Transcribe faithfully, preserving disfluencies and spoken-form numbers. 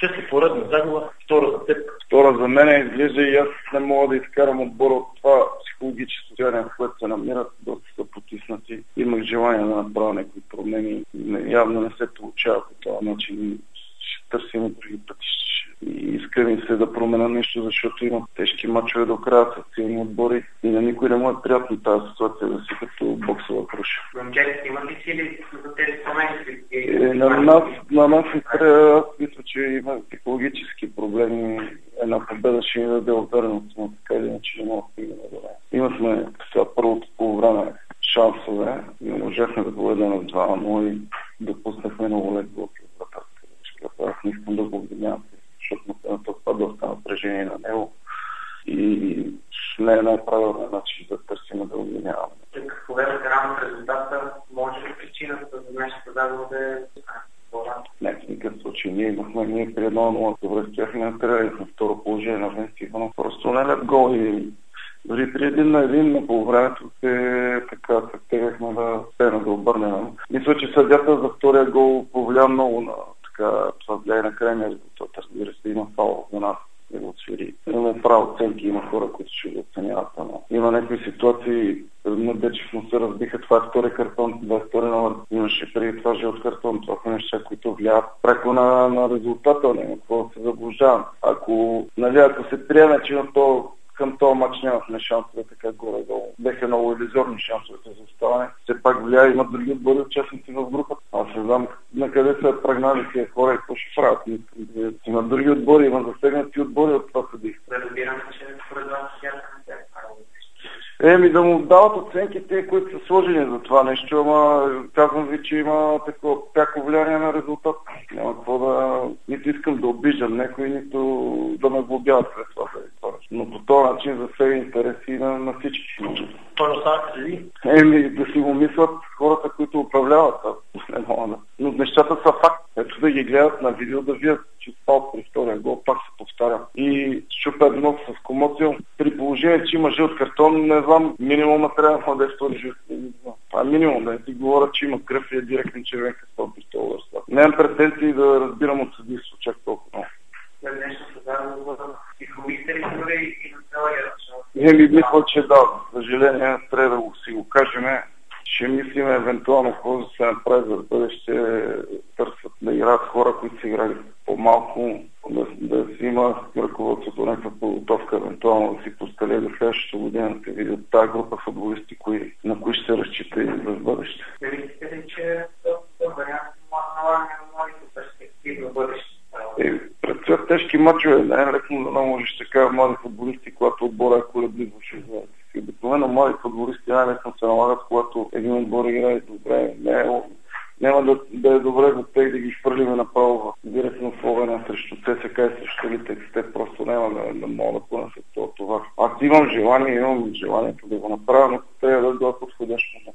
Ще си поредна загуба, втора за теб. Втора за мен изглежда и аз не мога да изкарам отбора от това психологическо състояние, в което се намират, доста са потиснати. Имах желание да направя някакви промени. Явно не се получава по този начин. Ще търсим други пътища. И иска ми се да променя нещо, защото има тежки мачове до края с силни отбори и на никой не му е приятно тази ситуация да си като боксова круша. Момчетите имат ли сили за тези промени? Е, на нас, на нас и трябва, аз мисля, че има психологически проблеми. Една победа ще ни даде увереност, но така или иначе не мога да стигнем до нея. Имахме сега първото по време шансове, не можехме да поведем на два на нула и допуснахме много лек блок от вратарска. Аз не искам да го обвинявам, защото на това доста напрежение на него и не е най-правилният начин да търсим да обвиняваме. Ако гледате рано резултата, може ли причината за днешната загуба да е не, в никакъв случай. Ние имахме, ние при едно нула добре стояхме на терена на второ положение на Венци, но просто не лед гол и дори при един на един на полувремето се така се тегахме да стена да обърнем. Мисля, че съдята за втория гол повлия много на така, това влияе на крайния резултат. Разбира се, има фаул за нас да го отсвири. Имаме право оценки, има хора, които ще го оценяват. Но има някакви ситуации, на Дечев му се разбиха, това е втори картон, това е втори номер. Имаше преди това жълт картон, това са неща, които влияят преко на, на резултата, няма какво да се заблуждавам. Ако, нали, ако се приеме, че на то към този матч нямахме шансове така горе-долу. Беха много илюзорни шансовете за оставане. Все пак влияе, имат други отбори участници в групата. Аз не знам на къде са прагнали тия хора и какво ще правят. Има други отбори, има засегнати отбори от това съдих. Да разбираме, че според вас тях Еми да му дават оценките, които са сложени за това нещо, ама казвам ви, че има такова пряко влияние на резултат. Няма какво да... Нито искам да обиждам някой, нито да ме глобяват след това. Но по този начин засега интереси на, на всички. Той оставате ли? Еми да си го мислят хората, които управляват. Не мога да. Но нещата са факт. Ето да ги гледат на видео, да вият, че спал при втория гол, пак се повтаря. И щупя нос с комоция. При положение, че има жълт картон, не знам, минимума трябва да е втори жълт. Това е минимум, да не ти говоря, че има кръв и е директен червен картон при този удар. Нямам претенции да разбирам от съдийство чак толкова много. Нещо създава психологите ли дори и на целия? Не ми мисля, че да. За съжаление, трябва да го си го кажем. Ще мислим евентуално какво да се направи за бъдеще, търсят да играят хора, които са играли по-малко, да, да си има ръководството някаква подготовка, евентуално да си постеле до следващата година, да се видят тази група футболисти, кои, на кои ще се разчита и за бъдеще. Мислите ли, че това вариант налагане на моите перспективи в бъдеще? Пред тежки мачове, не е лекно да не можеш така млади футболисти, когато отбора е колебливо ще знаете. Обикновено млади футболисти най-лесно се налагат, когато един отбор играе добре. Не е, няма да, да е добре за тях да ги хвърлиме направо директно в огъня срещу ЦСКА и срещу Литекс. Те просто няма да, да могат да понесат това. Аз имам желание, имам желанието да го направя, но трябва да дойдат подходящо.